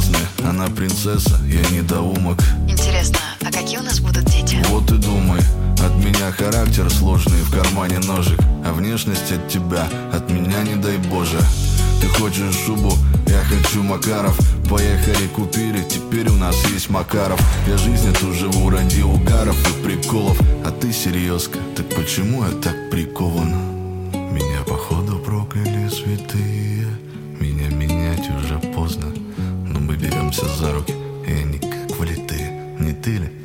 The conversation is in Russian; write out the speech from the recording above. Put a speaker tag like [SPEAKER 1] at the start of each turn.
[SPEAKER 1] разные. Она принцесса, я недоумок.
[SPEAKER 2] Интересно, а какие у нас будут дети?
[SPEAKER 1] Вот и думай. От меня характер сложный, в кармане ножик. А внешность от тебя, от меня не дай боже. Ты хочешь шубу, я хочу Макаров. Поехали купили, теперь у нас есть Макаров. Я жизнь эту живу ради угаров и приколов. А ты серьезка, так почему я так прикован? Меня походу прокляли святые. Меня менять уже поздно. Но мы беремся за руки, и они как влитые. Не ты ли?